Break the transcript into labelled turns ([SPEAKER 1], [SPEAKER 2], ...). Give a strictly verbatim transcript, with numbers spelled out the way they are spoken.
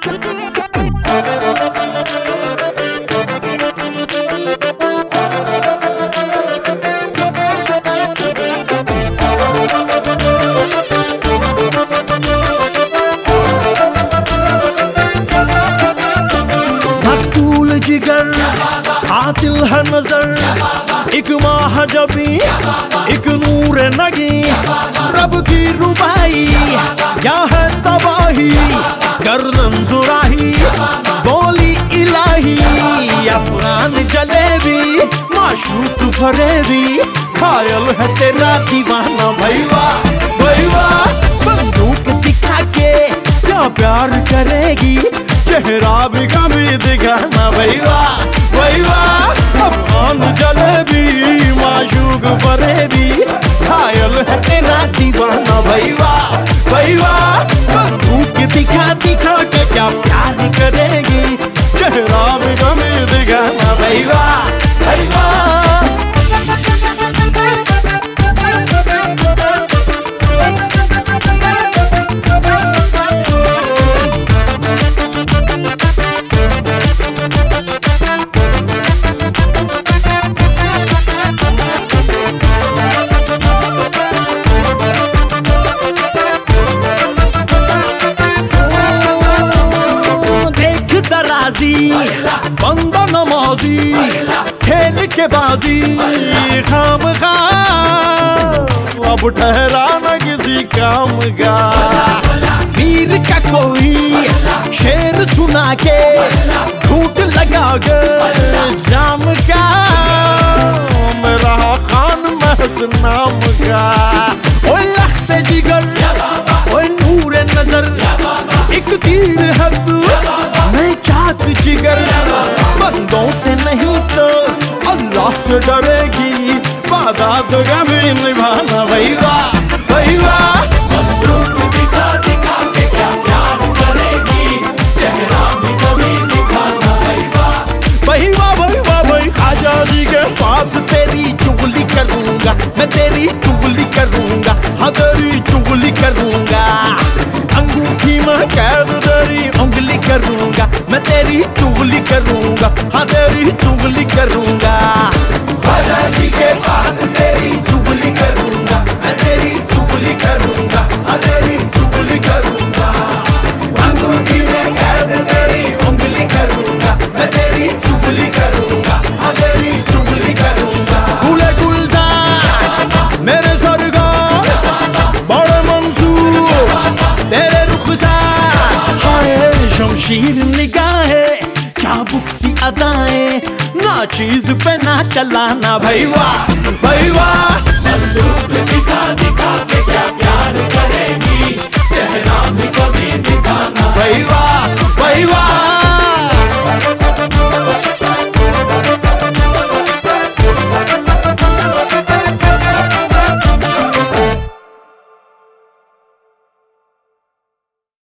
[SPEAKER 1] जिगर आतिल है नजर, एक महाजबी एक नूर नगी, रब की रुबाई क्या है तबाही, गर्दन जुराही बोली इलाही, अफगान जलेबी माशूक फरेबी, घायल है तेरा दीवाना भैया भैया, बंदूक दिखा के क्या प्यार करेगी, चेहरा भी कभी दिखाना भैया भैया, अफगान जलेबी माशूक फरेबी, घायल है तेरा दीवाना भैया भैया, बंदूक दिखा दिखा के क्या प्यार करेगी, चेहरा भी कभी दिखाना भैया भैया। बंदा नमाजी खेल के बाजी खाम खा, अब ठहरा न किसी काम का, वीर का कोई शेर सुना के झूठ लगा के जाम का, मेरा खान महज नाम का, ओ लख्ते जिगर ओ नूर नजर, एक तीर है तू मैं चाहत जिगर, बंदों से नहीं तो अल्लाह से डरेगी, वादा तो कभी निभाना भैया भैया,
[SPEAKER 2] बंदूक दिखा दिखा के क्या प्यार करेगी, चेहरा भी कभी दिखाना भैया
[SPEAKER 1] भैया भैया भाई, खाजा जी के पास तेरी चुगली करूंगा मैं, तेरी चुगली करूंगा हाँ तेरी चुगली करूंगा, अंगूठी में कैद तेरी उंगली करूंगा मैं, तेरी चुगली करूंगा हाँ तेरी चुगली करूंगा,
[SPEAKER 2] ख्वाजा जी के पास तेरी चुगली करूंगा मैं, तेरी चुगली करूंगा हाँ तेरी चुगली करूंगा, अंगूठी में कैद तेरी उंगली करूंगा मैं, तेरी चुगली करूंगा हाँ तेरी चुगली करूंगा,
[SPEAKER 1] गुले गुलजार मेरे सरगार बड़े मंसूर तेरे रुखसार, हाय शमशीर निगाहें चाबुक सी अदाएं, ना चीज पे ना चलाना भैया भैया,
[SPEAKER 2] बंदूक दिखा दिखा के क्या प्यार करेगी, चेहरा भी कभी दिखाना
[SPEAKER 1] भैया भैया।